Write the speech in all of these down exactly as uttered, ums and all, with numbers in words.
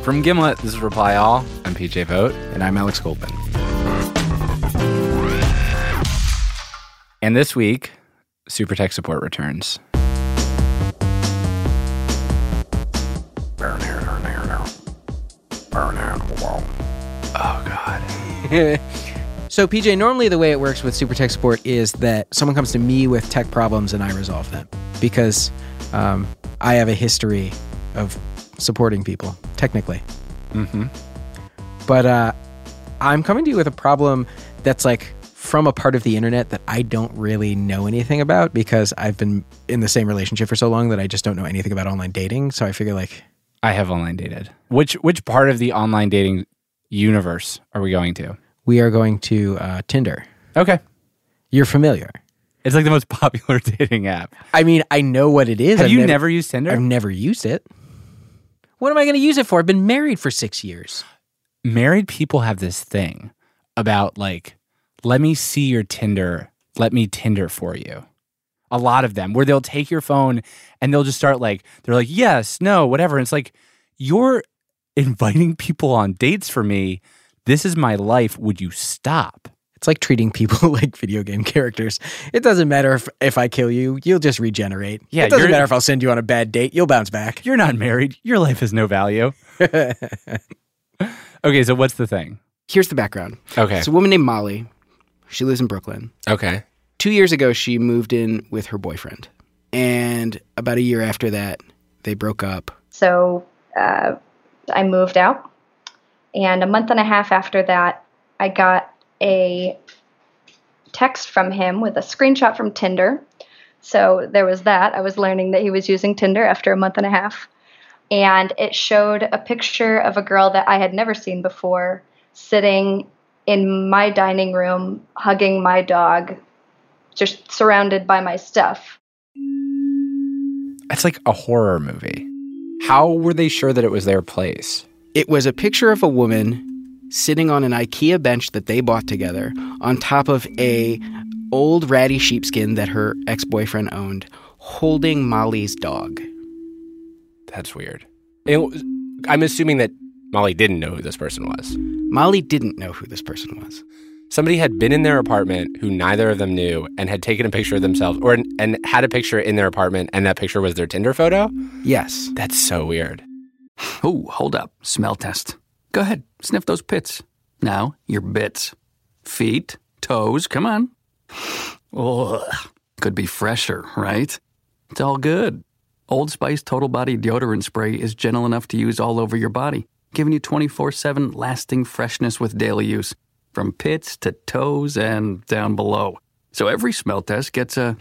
From Gimlet, this is Reply All. I'm P J Vogt. And I'm Alex Goldman. And this week, Super Tech Support returns. Oh, God. So, P J, normally the way it works with Super Tech Support is that someone comes to me with tech problems and I resolve them. Because um, I have a history of supporting people, technically. Mm-hmm. But uh, I'm coming to you with a problem that's like from a part of the internet that I don't really know anything about because I've been in the same relationship for so long that I just don't know anything about online dating. So I figure like... I have online dated. Which which part of the online dating universe are we going to? We are going to uh, Tinder. Okay. You're familiar. It's like the most popular dating app. I mean, I know what it is. Have I've you never, never used Tinder? I've never used it. What am I going to use it for? I've been married for six years. Married people have this thing about like, let me see your Tinder, let me Tinder for you. A lot of them, where they'll take your phone and they'll just start like, they're like, yes, no, whatever. And it's like, you're inviting people on dates for me. This is my life. Would you stop? It's like treating people like video game characters. It doesn't matter if, if I kill you, you'll just regenerate. Yeah, it doesn't matter if I'll send you on a bad date, you'll bounce back. You're not married. Your life has no value. Okay, so what's the thing? Here's the background. Okay. It's a woman named Molly. She lives in Brooklyn. Okay. Two years ago, she moved in with her boyfriend. And about a year after that, they broke up. So uh, I moved out. And a month and a half after that, I got a text from him with a screenshot from Tinder. So there was that. I was learning that he was using Tinder after a month and a half. And it showed a picture of a girl that I had never seen before sitting in my dining room, hugging my dog, just surrounded by my stuff. It's like a horror movie. How were they sure that it was their place? It was a picture of a woman sitting on an IKEA bench that they bought together on top of a old ratty sheepskin that her ex-boyfriend owned, holding Molly's dog. That's weird. It, I'm assuming that Molly didn't know who this person was. Molly didn't know who this person was. Somebody had been in their apartment who neither of them knew and had taken a picture of themselves or and had a picture in their apartment and that picture was their Tinder photo? Yes. That's so weird. Oh, hold up. Smell test. Go ahead. Sniff those pits. Now, your bits. Feet, toes, come on. Ugh. Could be fresher, right? It's all good. Old Spice Total Body Deodorant Spray is gentle enough to use all over your body, giving you twenty-four seven lasting freshness with daily use, from pits to toes and down below. So every smell test gets a...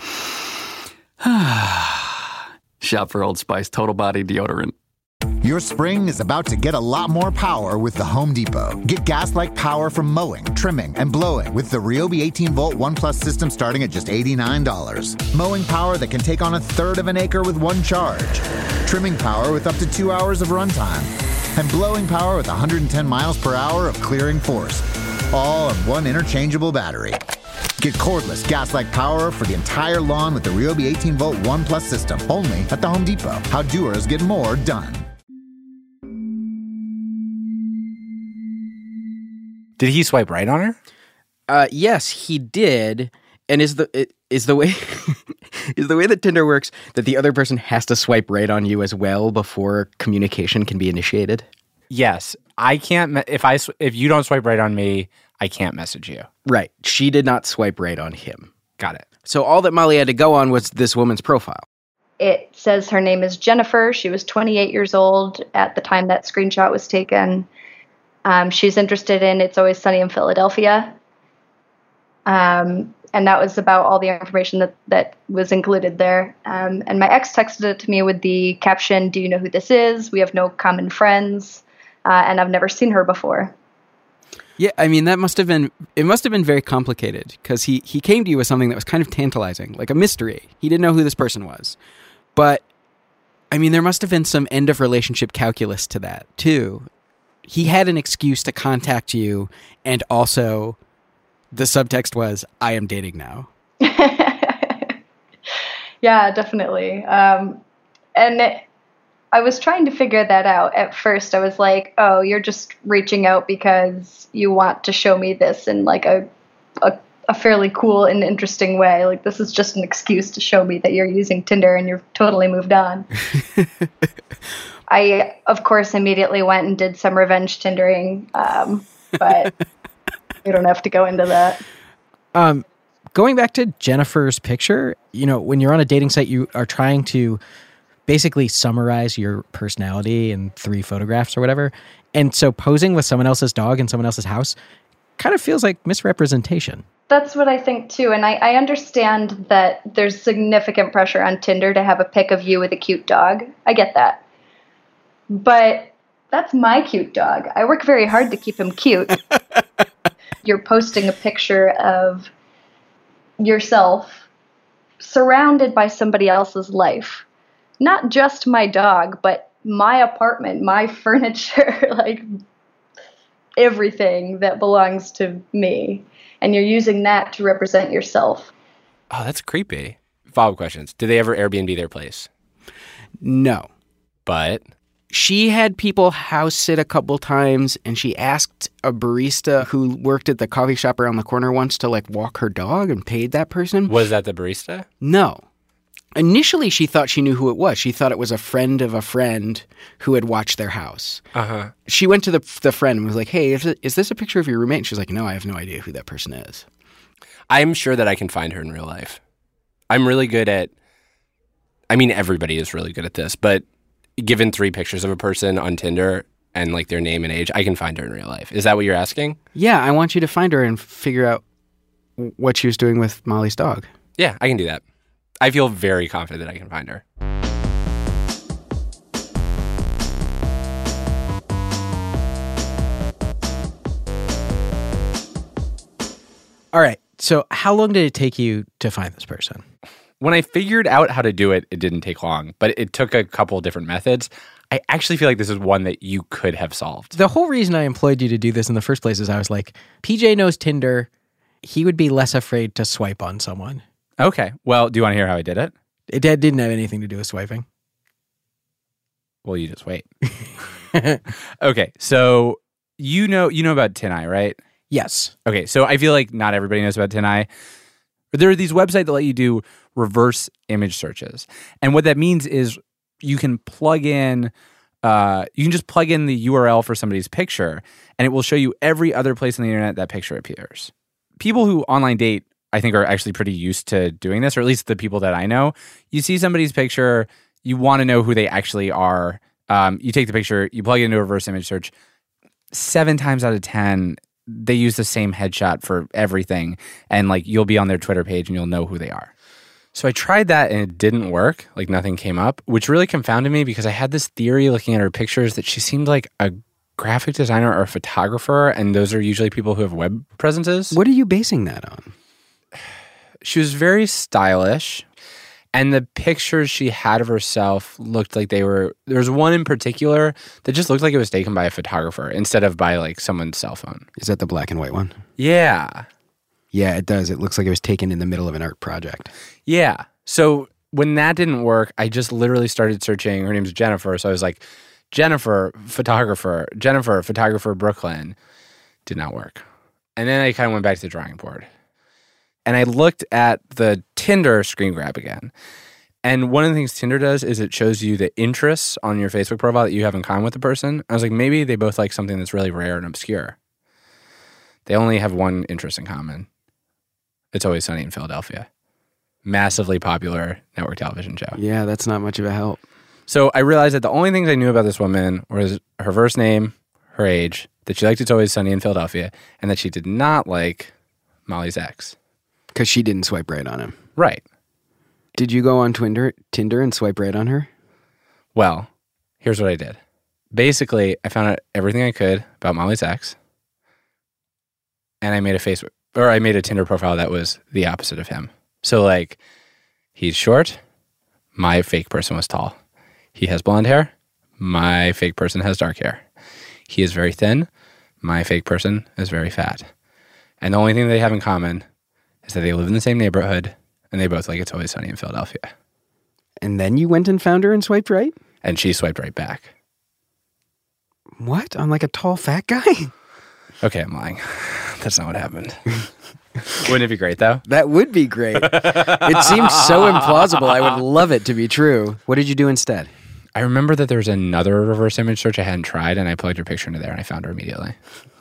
Shop for Old Spice Total Body Deodorant. Your spring is about to get a lot more power with the Home Depot. Get gas-like power from mowing, trimming, and blowing with the Ryobi eighteen volt One Plus system starting at just eighty-nine dollars. Mowing power that can take on a third of an acre with one charge. Trimming power with up to two hours of runtime. And blowing power with one hundred ten miles per hour of clearing force. All on one interchangeable battery. Get cordless gas-like power for the entire lawn with the Ryobi eighteen volt One Plus system. Only at the Home Depot. How doers get more done. Did he swipe right on her? Uh, yes, he did. And is the it, is the way is the way that Tinder works that the other person has to swipe right on you as well before communication can be initiated? Yes. I can't me- if I sw- if you don't swipe right on me, I can't message you. Right. She did not swipe right on him. Got it. So all that Molly had to go on was this woman's profile. It says her name is Jennifer. She was twenty-eight years old at the time that screenshot was taken. Um, she's interested in It's Always Sunny in Philadelphia. Um, and that was about all the information that, that was included there. Um, and my ex texted it to me with the caption, "Do you know who this is? We have no common friends. Uh, and I've never seen her before." Yeah, I mean, that must have been, it must have been very complicated because he, he came to you with something that was kind of tantalizing, like a mystery. He didn't know who this person was. But, I mean, there must have been some end of relationship calculus to that, too. He had an excuse to contact you, and also the subtext was, "I am dating now." Yeah, definitely. Um, and it, I was trying to figure that out at first. I was like, oh, you're just reaching out because you want to show me this in like a, a a fairly cool and interesting way. Like, this is just an excuse to show me that you're using Tinder and you're totally moved on. I, of course, immediately went and did some revenge Tindering, um, but we don't have to go into that. Um, going back to Jennifer's picture, you know, when you're on a dating site, you are trying to basically summarize your personality in three photographs or whatever. And so posing with someone else's dog in someone else's house kind of feels like misrepresentation. That's what I think too. And I, I understand that there's significant pressure on Tinder to have a pic of you with a cute dog. I get that. But that's my cute dog. I work very hard to keep him cute. You're posting a picture of yourself surrounded by somebody else's life. Not just my dog, but my apartment, my furniture, like everything that belongs to me. And you're using that to represent yourself. Oh, that's creepy. Follow-up questions. Did they ever Airbnb their place? No. But She had people house sit a couple times, and she asked a barista who worked at the coffee shop around the corner once to like walk her dog and paid that person. was that the barista? No. Initially, she thought she knew who it was. She thought it was a friend of a friend who had watched their house. Uh-huh. She went to the the friend and was like, hey, is, it, is this a picture of your roommate? And she was like, no, I have no idea who that person is. I'm sure that I can find her in real life. I'm really good at, I mean, everybody is really good at this, but given three pictures of a person on Tinder and like their name and age, I can find her in real life. Is that what you're asking? Yeah, I want you to find her and figure out what she was doing with Molly's dog. Yeah, I can do that. I feel very confident that I can find her. All right. So how long did it take you to find this person? When I figured out how to do it, it didn't take long, but it took a couple different methods. I actually feel like this is one that you could have solved. The whole reason I employed you to do this in the first place is I was like, P J knows Tinder. He would be less afraid to swipe on someone. Okay. Well, do you want to hear how I did it? It didn't have anything to do with swiping. Well, you just wait. Okay. So you know you know about TinEye, right? Yes. Okay. So I feel like not everybody knows about TinEye. But there are these websites that let you do reverse image searches. And what that means is you can plug in, uh, you can just plug in the U R L for somebody's picture, and it will show you every other place on the internet that picture appears. People who online date, I think, are actually pretty used to doing this, or at least the people that I know. You see somebody's picture, you want to know who they actually are. Um, you take the picture, you plug it into a reverse image search. Seven times out of ten, they use the same headshot for everything, and like you'll be on their Twitter page and you'll know who they are. So I tried that and it didn't work. Like nothing came up, which really confounded me because I had this theory looking at her pictures that she seemed like a graphic designer or a photographer, and those are usually people who have web presences. What are you basing that on? She was very stylish, and the pictures she had of herself looked like they were, there was one in particular that just looked like it was taken by a photographer instead of by like someone's cell phone. Is that the black and white one? Yeah. Yeah, it does. It looks like it was taken in the middle of an art project. Yeah. So when that didn't work, I just literally started searching. Her name's Jennifer. So I was like, Jennifer, photographer, Jennifer, photographer, Brooklyn. Did not work. And then I kind of went back to the drawing board. And I looked at the Tinder screen grab again. And one of the things Tinder does is it shows you the interests on your Facebook profile that you have in common with the person. I was like, maybe they both like something that's really rare and obscure. They only have one interest in common. It's Always Sunny in Philadelphia. Massively popular network television show. Yeah, that's not much of a help. So I realized that the only things I knew about this woman was her first name, her age, that she liked It's Always Sunny in Philadelphia, and that she did not like Molly's ex. Because she didn't swipe right on him. Right. Did you go on Tinder, Tinder and swipe right on her? Well, here's what I did. Basically, I found out everything I could about Molly's ex, and I made a Facebook, or I made a Tinder profile that was the opposite of him. So, like, he's short. My fake person was tall. He has blonde hair. My fake person has dark hair. He is very thin. My fake person is very fat. And the only thing they have in common is that they live in the same neighborhood, and they both like It's Always Sunny in Philadelphia. And then you went and found her and swiped right? And she swiped right back. What? On like a tall fat guy? Okay, I'm lying. That's not what happened. Wouldn't it be great, though? That would be great. It seems so implausible. I would love it to be true. What did you do instead? I remember that there was another reverse image search I hadn't tried, and I plugged her picture into there, and I found her immediately.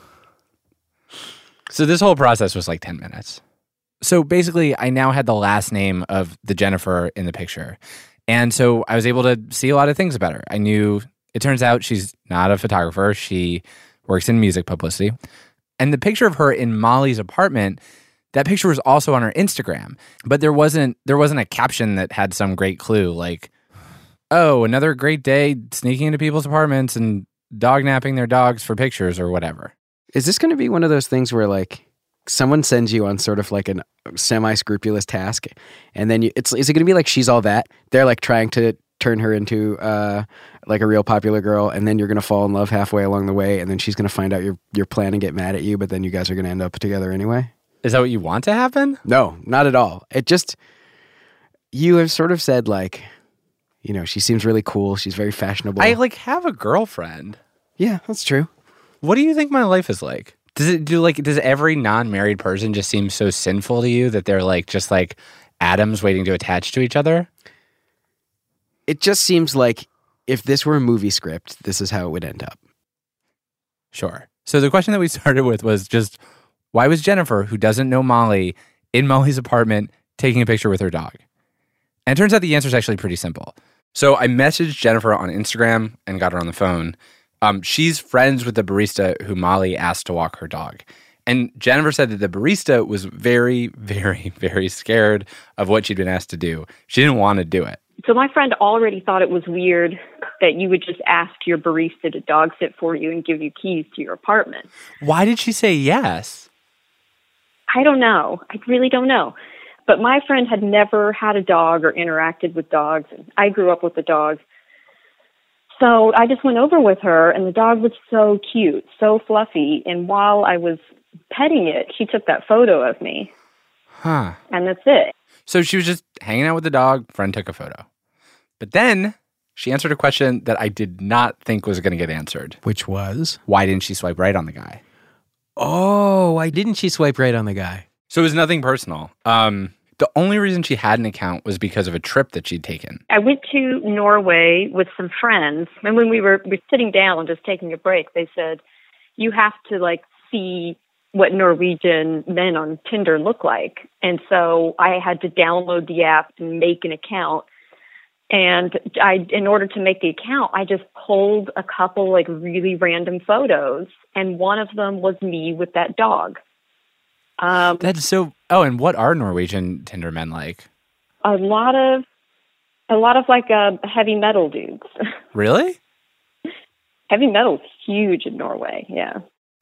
So this whole process was like ten minutes. So basically, I now had the last name of the Jennifer in the picture. And so I was able to see a lot of things about her. I knew, it turns out she's not a photographer. She works in music publicity. And the picture of her in Molly's apartment, that picture was also on her Instagram. But there wasn't there wasn't a caption that had some great clue like, oh, another great day sneaking into people's apartments and dog napping their dogs for pictures or whatever. Is this going to be one of those things where like someone sends you on sort of like a semi-scrupulous task and then you, it's is it going to be like She's All That? They're like trying to turn her into uh, like a real popular girl and then you're going to fall in love halfway along the way and then she's going to find out your your plan and get mad at you, but then you guys are going to end up together anyway? Is that what you want to happen? No, not at all. It just, you have sort of said like, you know, she seems really cool. She's very fashionable. I like have a girlfriend. Yeah, that's true. What do you think my life is like? Does it do like does every non-married person just seem so sinful to you that they're like just like atoms waiting to attach to each other? It just seems like if this were a movie script, this is how it would end up. Sure. So the question that we started with was just why was Jennifer, who doesn't know Molly, in Molly's apartment taking a picture with her dog? And it turns out the answer is actually pretty simple. So I messaged Jennifer on Instagram and got her on the phone. Um, she's friends with the barista who Molly asked to walk her dog. And Jennifer said that the barista was very, very, very scared of what she'd been asked to do. She didn't want to do it. So my friend already thought it was weird that you would just ask your barista to dog sit for you and give you keys to your apartment. Why did she say yes? I don't know. I really don't know. But my friend had never had a dog or interacted with dogs. I grew up with a dog. So I just went over with her, and the dog was so cute, so fluffy. And while I was petting it, she took that photo of me. Huh. And that's it. So she was just hanging out with the dog. Friend took a photo. But then she answered a question that I did not think was going to get answered. Which was? Why didn't she swipe right on the guy? Oh, why didn't she swipe right on the guy? So it was nothing personal. Um, the only reason she had an account was because of a trip that she'd taken. I went to Norway with some friends, and when we were, we were sitting down and just taking a break, they said, you have to, like, see what Norwegian men on Tinder look like. And so I had to download the app and make an account. And I, in order to make the account, I just pulled a couple, like, really random photos, and one of them was me with that dog. Um, That's so... Oh, and what are Norwegian Tinder men like? A lot of, a lot of like uh, heavy metal dudes. Really? Heavy metal's huge in Norway, yeah.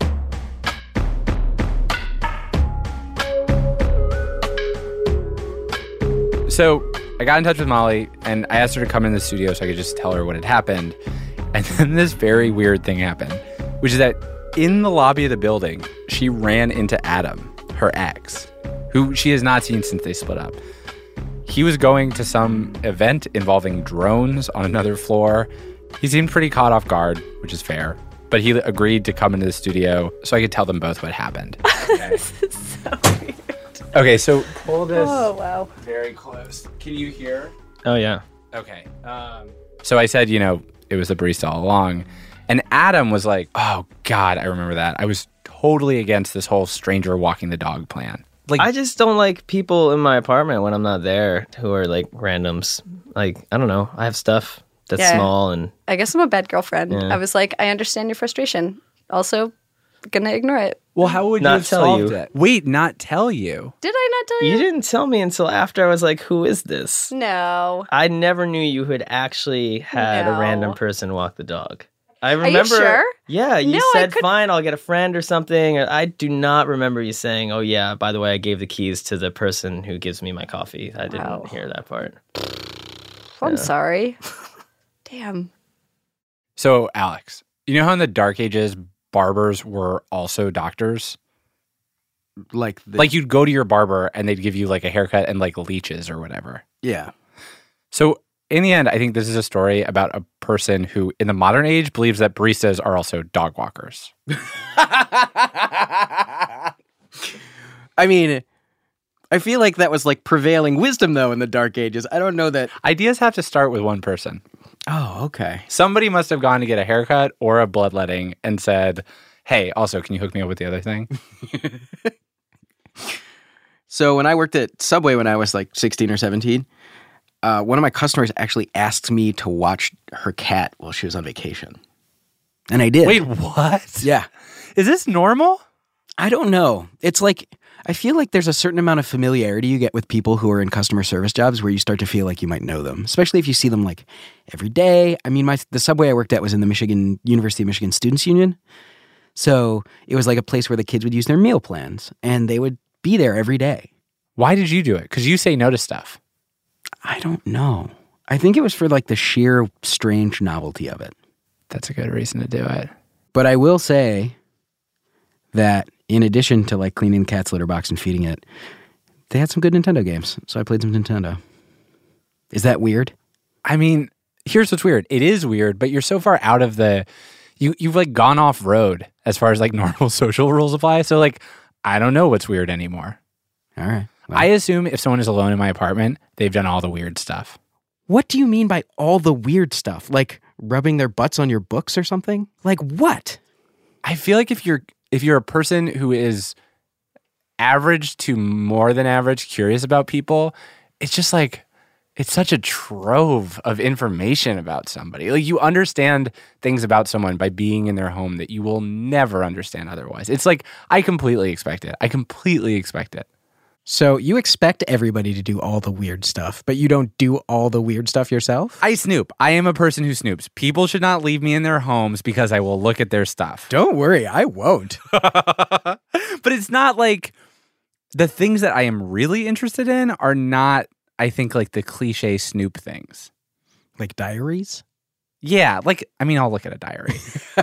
So I got in touch with Molly, and I asked her to come in the studio so I could just tell her what had happened. And then this very weird thing happened, which is that in the lobby of the building, she ran into Adam, her ex, who she has not seen since they split up. He was going to some event involving drones on another floor. He seemed pretty caught off guard, which is fair. But he agreed to come into the studio so I could tell them both what happened. Okay. This is so weird. Okay, so pull this Oh, wow. very close. Can you hear? Oh, yeah. Okay. Um, so I said, you know, it was the barista all along. And Adam was like, oh, God, I remember that. I was totally against this whole stranger walking the dog plan. Like, I just don't like people in my apartment when I'm not there who are like randoms. Like, I don't know. I have stuff that's Yeah. small and I guess I'm a bad girlfriend. Yeah. I was like, I understand your frustration. Also, gonna ignore it. well, how would Not you have tell solved you. it? Wait, not tell you. Did I not tell you? you didn't tell me until after I was like, who is this? No. I never knew you had actually had No. a random person walk the dog. I you remember. sure? Yeah, you No, I said could- fine, I'll get a friend or something. I do not remember you saying, "Oh yeah, by the way, I gave the keys to the person who gives me my coffee." I didn't Wow. hear that part. I'm Yeah. sorry. Damn. So, Alex, you know how in the Dark Ages, barbers were also doctors? Like, the, Like, you'd go to your barber and they'd give you like a haircut and like leeches or whatever. yeah. So in the end, I think this is a story about a person who, in the modern age, believes that baristas are also dog walkers. I mean, I feel like that was like prevailing wisdom, though, in the dark ages. I don't know that. Ideas have to start with one person. Oh, okay. Somebody must have gone to get a haircut or a bloodletting and said, hey, also, can you hook me up with the other thing? So when I worked at Subway when I was like sixteen or seventeen, uh, one of my customers actually asked me to watch her cat while she was on vacation. And I did. Wait, what? Yeah. Is this normal? I don't know. It's like, I feel like there's a certain amount of familiarity you get with people who are in customer service jobs where you start to feel like you might know them, especially if you see them like every day. I mean, my the Subway I worked at was in the Michigan University of Michigan Students Union. So it was like a place where the kids would use their meal plans, and they would be there every day. Why did you do it? Because you say no to stuff. I don't know. I think it was for like the sheer strange novelty of it. That's a good reason to do it. But I will say that in addition to like cleaning the cat's litter box and feeding it, they had some good Nintendo games. So I played some Nintendo. Is that weird? I mean, here's what's weird. It is weird, but you're so far out of the... You, you've like gone off road as far as like normal social rules apply. So like, I don't know what's weird anymore. All right. Well, I assume if someone is alone in my apartment, they've done all the weird stuff. What do you mean by all the weird stuff? Like rubbing their butts on your books or something? Like what? I feel like if you're if you're a person who is average to more than average curious about people, it's just like, it's such a trove of information about somebody. Like you understand things about someone by being in their home that you will never understand otherwise. It's like, I completely expect it. I completely expect it. So you expect everybody to do all the weird stuff, but you don't do all the weird stuff yourself? I snoop. I am a person who snoops. People should not leave me in their homes because I will look at their stuff. Don't worry, I won't. But it's not like the things that I am really interested in are not, I think, like the cliche snoop things. Like diaries? Yeah, like, I mean, I'll look at a diary.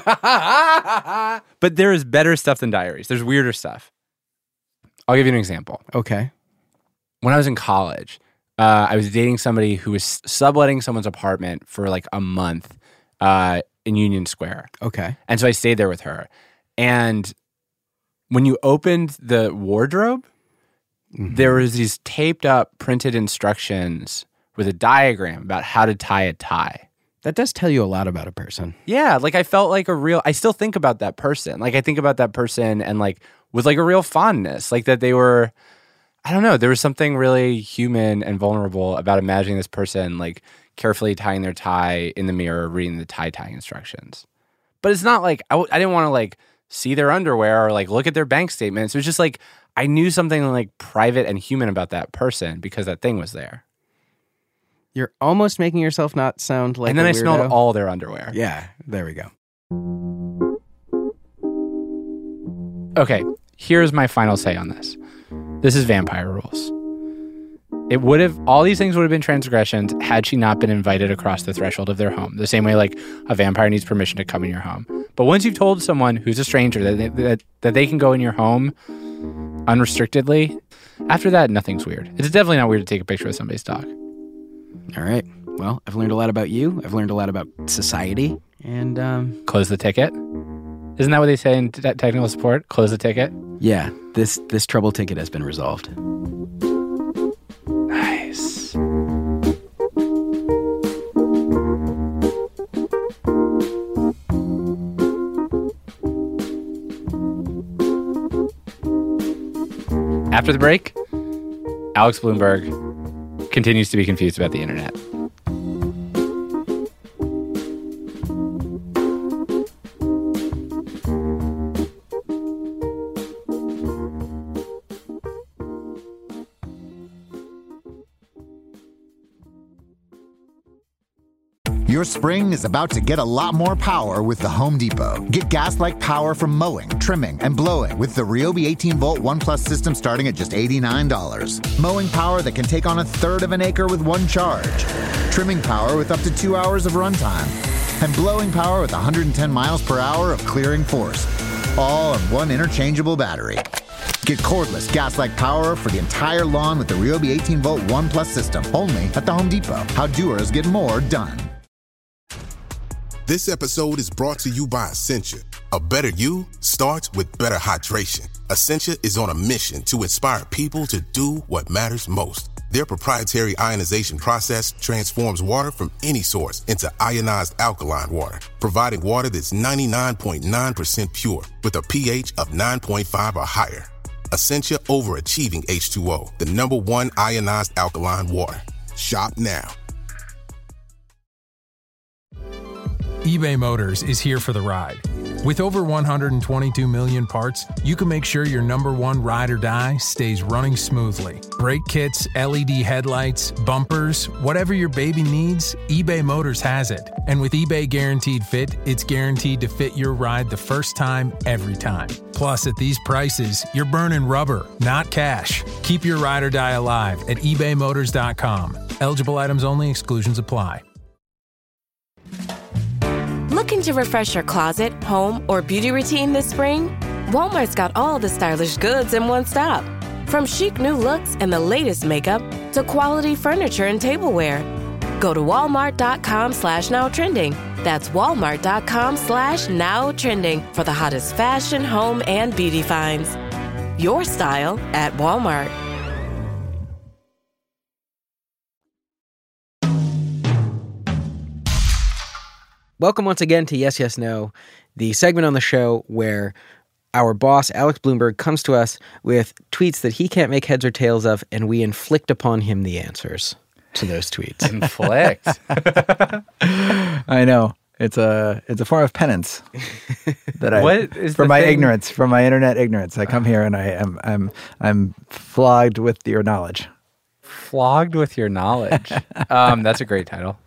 But there is better stuff than diaries. There's weirder stuff. I'll give you an example. Okay. When I was in college, uh, I was dating somebody who was subletting someone's apartment for like a month uh, in Union Square. Okay. And so I stayed there with her. And when you opened the wardrobe, mm-hmm. there was these taped up printed instructions with a diagram about how to tie a tie. That does tell you a lot about a person. Yeah, like I felt like a real, I still think about that person. Like I think about that person and like with like a real fondness, like that they were, I don't know, there was something really human and vulnerable about imagining this person like carefully tying their tie in the mirror, reading the tie tying instructions. But it's not like, I, w- I didn't want to like see their underwear or like look at their bank statements. It was just like, I knew something like private and human about that person because that thing was there. You're almost making yourself not sound like And then a I weirdo. smelled all their underwear. Yeah, there we go. Okay, here's my final say on this. This is vampire rules. It would have, all these things would have been transgressions had she not been invited across the threshold of their home. The same way like a vampire needs permission to come in your home. But once you've told someone who's a stranger that they, that, that they can go in your home unrestrictedly, after that, nothing's weird. It's definitely not weird to take a picture with somebody's dog. All right. Well, I've learned a lot about you. I've learned a lot about society. And, um... Close the ticket? Isn't that what they say in t- technical support? Close the ticket? Yeah. This, this trouble ticket has been resolved. Nice. After the break, Alex Blumberg continues to be confused about the internet. Your spring is about to get a lot more power with the Home Depot. Get gas-like power from mowing, trimming, and blowing with the Ryobi eighteen volt One Plus system starting at just eighty-nine dollars. Mowing power that can take on a third of an acre with one charge. Trimming power with up to two hours of runtime. And blowing power with one hundred ten miles per hour of clearing force. All on one interchangeable battery. Get cordless, gas-like power for the entire lawn with the Ryobi eighteen volt One Plus system, only at the Home Depot. How doers get more done. This episode is brought to you by Essentia. A better you starts with better hydration. Essentia is on a mission to inspire people to do what matters most. Their proprietary ionization process transforms water from any source into ionized alkaline water, providing water that's ninety-nine point nine percent pure with a pH of nine point five or higher. Essentia overachieving H two O, the number one ionized alkaline water. Shop now. eBay Motors is here for the ride. With over one hundred twenty-two million parts, you can make sure your number one ride or die stays running smoothly. Brake kits, L E D headlights, bumpers, whatever your baby needs, eBay Motors has it. And with eBay Guaranteed Fit, it's guaranteed to fit your ride the first time, every time. Plus, at these prices, you're burning rubber, not cash. Keep your ride or die alive at ebay motors dot com. Eligible items only. Exclusions apply. Looking to refresh your closet, home, or beauty routine this spring? Walmart's got all the stylish goods in one stop. From chic new looks and the latest makeup to quality furniture and tableware. Go to walmart.com slash now trending. That's walmart.com slash now trending for the hottest fashion, home, and beauty finds. Your style at Walmart. Welcome once again to Yes, Yes, No, the segment on the show where our boss, Alex Bloomberg, comes to us with tweets that he can't make heads or tails of, and we inflict upon him the answers to those tweets. Inflict? I know. It's a it's a form of penance that I what is for the my thing? ignorance, for my internet ignorance. I come here and I am I'm I'm flogged with your knowledge. Flogged with your knowledge. um, that's a great title.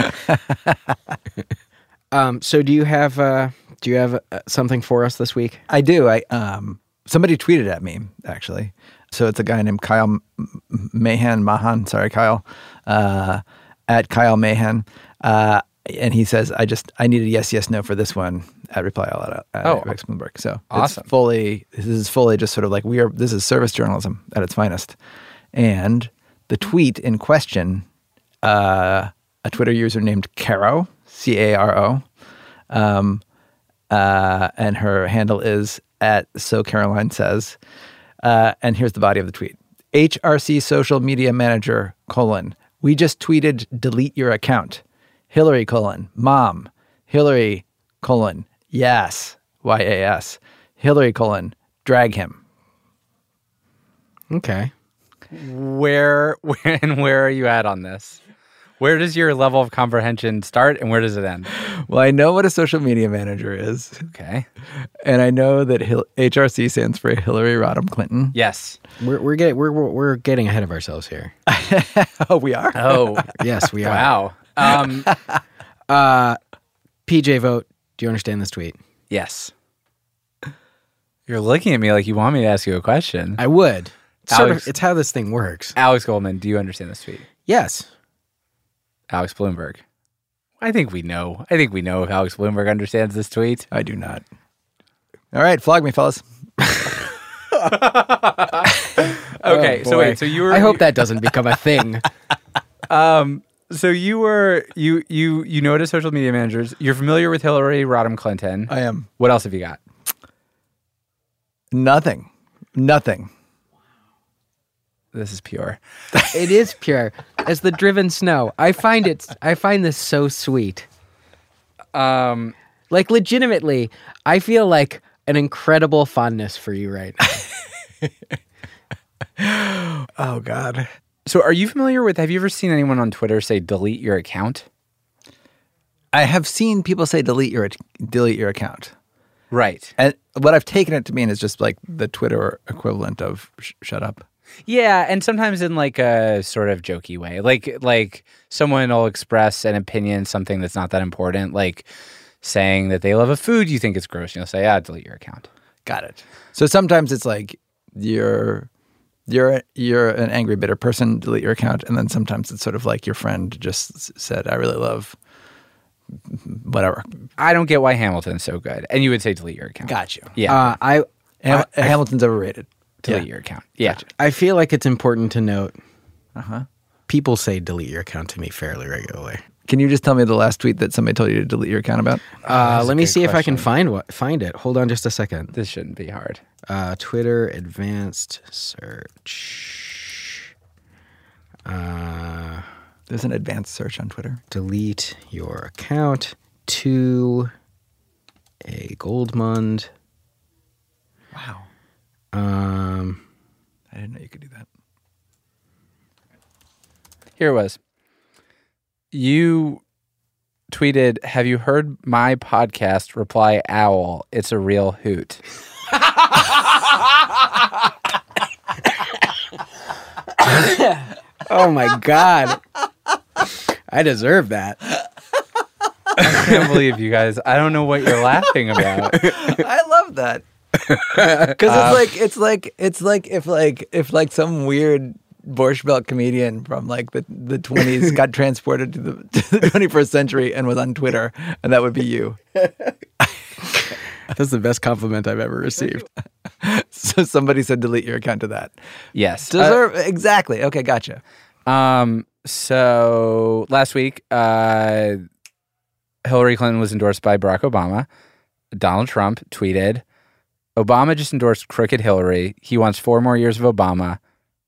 Um, so do you have uh, do you have uh, something for us this week? I do. I um somebody tweeted at me actually. So it's a guy named Kyle Mahan Mahan. Sorry, Kyle. Uh, at Kyle Mahan, uh, and he says, "I just I need a yes yes no for this one." At reply all at, at oh, Rex Bloomberg. So awesome. It's fully this is fully just sort of like we are. This is service journalism at its finest. And the tweet in question, uh, a Twitter user named Caro. C A R O, um, uh, and her handle is at So Caroline Says. Uh, and here's the body of the tweet. H R C social media manager, colon, we just tweeted delete your account. Hillary, colon, mom. Hillary, colon, yes, Y A S. Hillary, colon, drag him. Okay. Where, where and where are you at on this? Where does your level of comprehension start and where does it end? Well, I know what a social media manager is. Okay. And I know that Hil- H R C stands for Hillary Rodham Clinton. Yes. We're we're getting we're we're we're getting ahead of ourselves here. Oh, we are? Oh. Yes, we are. Wow. Um, uh, P J Vogt, do you understand this tweet? yes. You're looking at me like you want me to ask you a question. I would. It's sort Alex- of, it's how this thing works. Alex Goldman, do you understand this tweet? Yes. Alex Bloomberg. I think we know. I think we know if Alex Bloomberg understands this tweet. I do not. All right, flog me, fellas. Okay, Oh, so wait, so you were I hope that doesn't become a thing. um so you were you you you know to social media managers. You're familiar with Hillary Rodham Clinton. I am. What else have you got? Nothing. Nothing. This is pure. It is pure as the driven snow. I find it. I find this so sweet. Um, like legitimately, I feel like an incredible fondness for you right now. Oh God. So, are you familiar with? Have you ever seen anyone on Twitter say "delete your account"? I have seen people say delete your delete your account. Right. And what I've taken it to mean is just like the Twitter equivalent of sh- shut up. Yeah, and sometimes in like a sort of jokey way. Like like someone will express an opinion, something that's not that important, like saying that they love a food you think is gross, and you'll say, "Ah, delete your account." Got it. So sometimes it's like you're you're you're an angry, bitter person, delete your account, and then sometimes it's sort of like your friend just said, "I really love whatever." I don't get why Hamilton's so good, and you would say delete your account. Got you. Yeah, Uh, I, Ham- I Hamilton's overrated. delete Yeah. your account. Yeah. I feel like it's important to note. Uh huh. People say delete your account to me fairly regularly. Can you just tell me the last tweet that somebody told you to delete your account about? Uh, that's a let me good see if I can question. find what find it. Hold on just a second. This shouldn't be hard. Uh, Twitter advanced search. Uh, There's an advanced search on Twitter. delete your account to a Goldmund. Wow. Um, I didn't know you could do that. Here it was. You tweeted, "Have you heard my podcast? Reply, owl. It's a real hoot." oh my God. I deserve that. I can't believe you guys. I don't know what you're laughing about. I love that. Because it's Uh, like it's like it's like if like if like some weird Borscht Belt comedian from like the the twenties got transported to the to the twenty-first century and was on Twitter, and that would be you. That's the best compliment I've ever received. So somebody said delete your account to that. Yes. Deserve exactly. Okay, gotcha. Um. So last week, uh, Hillary Clinton was endorsed by Barack Obama. Donald Trump tweeted, "Obama just endorsed crooked Hillary. He wants four more years of Obama.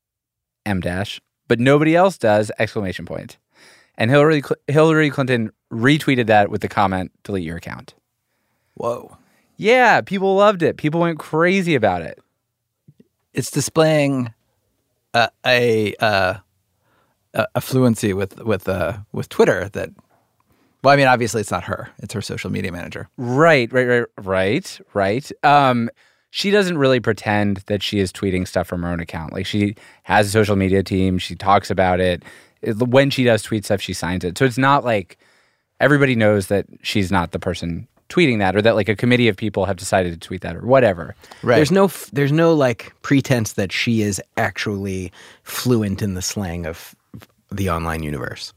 M dash, but nobody else does!" Exclamation point. And Hillary Cl- Hillary Clinton retweeted that with the comment, "Delete your account." Whoa. Yeah, people loved it. People went crazy about it. It's displaying a a, uh, a, a fluency with with uh, with Twitter that. Well, I mean, obviously, it's not her; it's her social media manager. Right, right, right, right, right. Um, she doesn't really pretend that she is tweeting stuff from her own account. Like, she has a social media team. She talks about it. It- When she does tweet stuff, she signs it. So it's not like everybody knows that she's not the person tweeting that, or that like a committee of people have decided to tweet that, or whatever. Right. There's no, f- there's no like pretense that she is actually fluent in the slang of the online universe.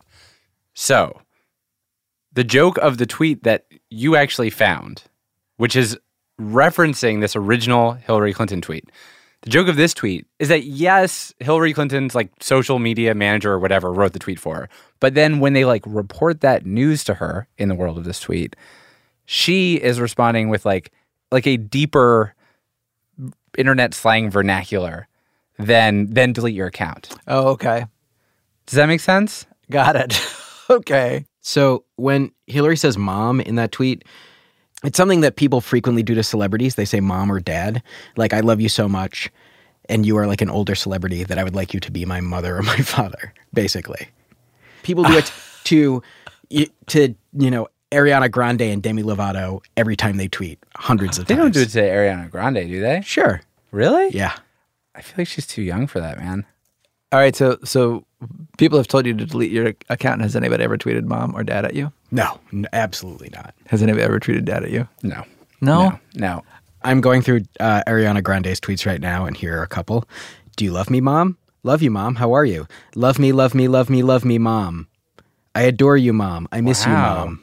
So, the joke of the tweet that you actually found, which is referencing this original Hillary Clinton tweet. The joke of this tweet is that, yes, Hillary Clinton's like social media manager or whatever wrote the tweet for her. But then when they like report that news to her in the world of this tweet, she is responding with like like a deeper internet slang vernacular than than delete your account. Oh, okay. Does that make sense? Got it. Okay. So when Hillary says mom in that tweet, it's something that people frequently do to celebrities. They say mom or dad. Like, I love you so much, and you are like an older celebrity that I would like you to be my mother or my father, basically. People do it to, to you know, Ariana Grande and Demi Lovato every time they tweet, hundreds of They times. don't do it to Ariana Grande, do they? Sure. Really? Yeah. I feel like she's too young for that, man. All right. So so people have told you to delete your account. Has anybody ever tweeted mom or dad at you? No, n- absolutely not. Has anybody ever tweeted dad at you? No. No. No. No. I'm going through uh, Ariana Grande's tweets right now, and here are a couple. Do you love me, mom? Love you, mom. How are you? Love me, love me, love me, love me, mom. I adore you, mom. I miss Wow. you, mom.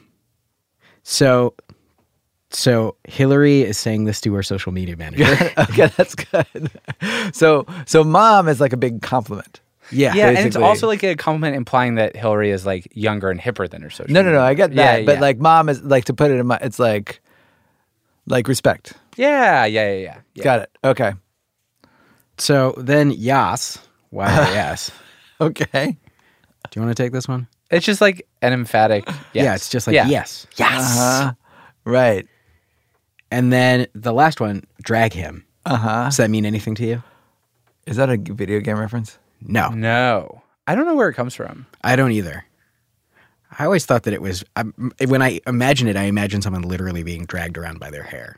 So, so Hillary is saying this to her social media manager. Okay, that's good. So so mom is like a big compliment. yeah. Yeah, and it's basically. also like a compliment implying that Hillary is like younger and hipper than her social. No, no, no. I get that, Yeah, but yeah. like mom is like to put it in my. It's like like respect. Yeah, yeah, yeah, yeah. yeah. Got it. Okay. So then Yas, Y A S. Okay. Do you want to take this one? It's just like an emphatic yes. Yeah, it's just like Yeah. yes, yes. Uh-huh. Right. And then the last one, drag him. Uh huh. Does that mean anything to you? Is that a video game reference? No, No. I don't know where it comes from. I don't either. I always thought that it was, um, when I imagine it, I imagine someone literally being dragged around by their hair.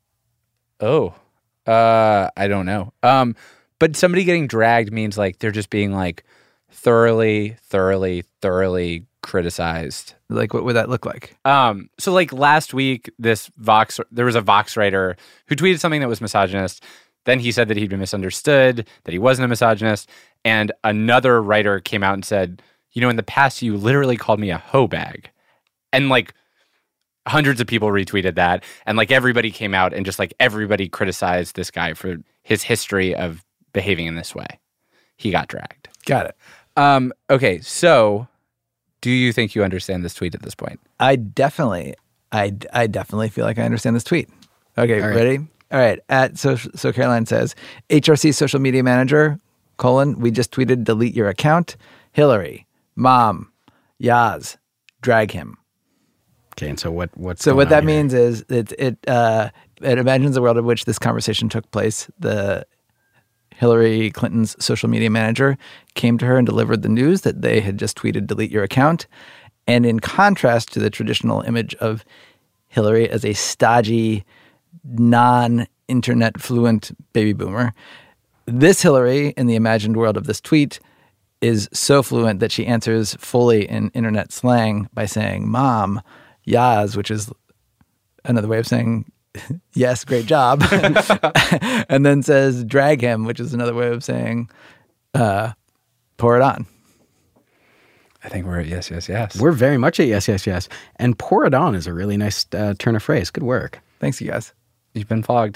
Oh. Uh I don't know. Um but somebody getting dragged means like they're just being like thoroughly, thoroughly, thoroughly criticized. Like, what would that look like? Um, so like last week, this Vox, there was a Vox writer who tweeted something that was misogynist. Then he said that he'd been misunderstood, that he wasn't a misogynist. And another writer came out and said, you know, in the past, you literally called me a hoe bag. And like hundreds of people retweeted that. And like everybody came out and just like everybody criticized this guy for his history of behaving in this way. He got dragged. Got it. Um, okay, so do you think you understand this tweet at this point? I definitely, I, I definitely feel like I understand this tweet. Okay, All right. ready? All right. At so so Caroline says, H R C social media manager, colon, we just tweeted delete your account. Hillary, mom, Yaz, drag him. Okay, and so what? What's So going what on that here? means is it it uh, it imagines a world in which this conversation took place. The Hillary Clinton's social media manager came to her and delivered the news that they had just tweeted delete your account. And in contrast to the traditional image of Hillary as a stodgy, non-internet fluent baby boomer, this Hillary in the imagined world of this tweet is so fluent that she answers fully in internet slang by saying "mom," "Yaz," which is another way of saying yes, great job, and then says "drag him," which is another way of saying uh, pour it on. I think we're at yes, yes, yes. We're very much at yes, yes, yes. And pour it on is a really nice uh, turn of phrase. Good work. Thanks, you guys. You've been flogged.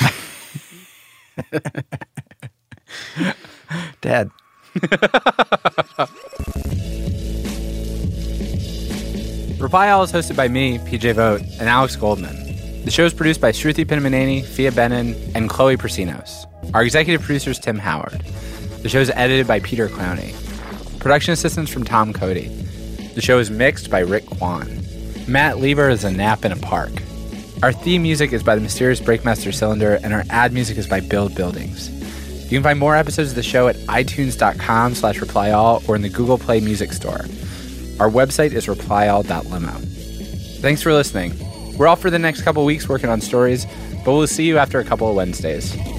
Dad. Reply All is hosted by me, P J Vogt, and Alex Goldman. The show is produced by Shruti Pinamaneni, Fia Benin, and Chloe Prasinos. Our executive producer is Tim Howard. The show is edited by Peter Clowney. Production assistance from Tom Cody. The show is mixed by Rick Kwan. Matt Lieber is a nap in a park. Our theme music is by the Mysterious Breakmaster Cylinder, and our ad music is by Build Buildings. You can find more episodes of the show at itunes.com slash replyall or in the Google Play Music Store. Our website is replyall dot limo. Thanks for listening. We're off for the next couple weeks working on stories, but we'll see you after a couple of Wednesdays.